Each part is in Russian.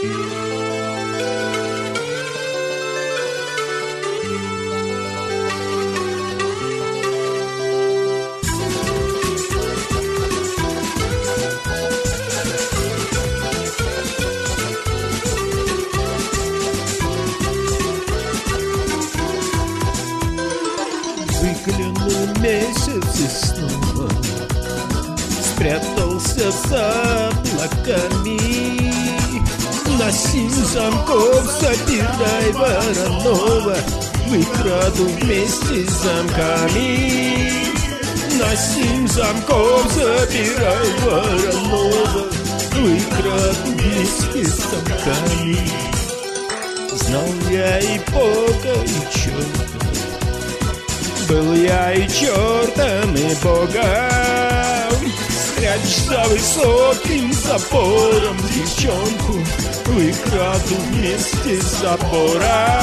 Выглянул месяц и снова спрятался за облаками. На 7 замков собирай Воронова, выкраду вместе с замками. На 7 замков забирай Воронова, выкраду вместе с замками. Знал я и Бога, и черта, был я и чертом, и богом. Спрячь за высоким забором девчонку, выкраду вместе с забором.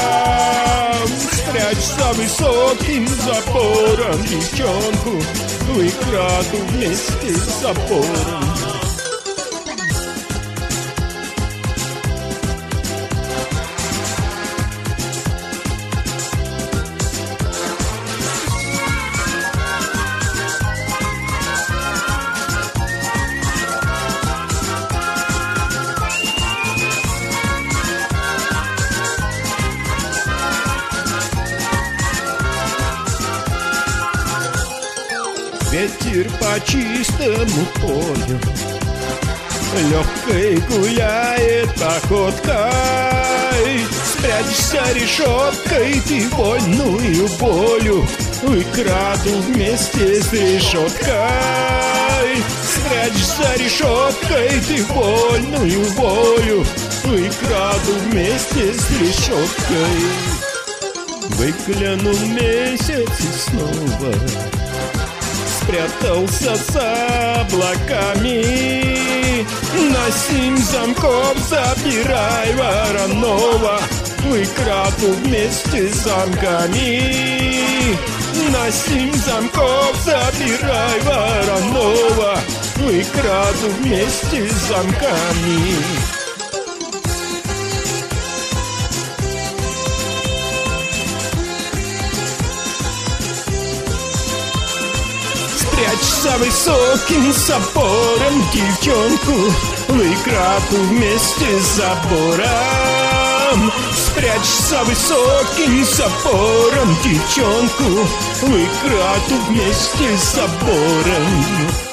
Спрячь за высоким забором девчонку, выкраду вместе с забором. Ветер по чистому полю легкой гуляет походкой. Спрячь за решеткой ты вольную волю, выкраду вместе с решеткой. Спрячь за решеткой ты вольную волю, выкраду вместе с решеткой. Выглянул месяц и снова спрятался за облаками. На 7 замков забирай Воронова, выкраду вместе с замками. На 7 замков забирай Воронова, выкраду вместе с замками. Спрячь за высоким забором девчонку, выкраду вместе с забором. Спрячь за высоким забором девчонку, выкраду вместе с забором.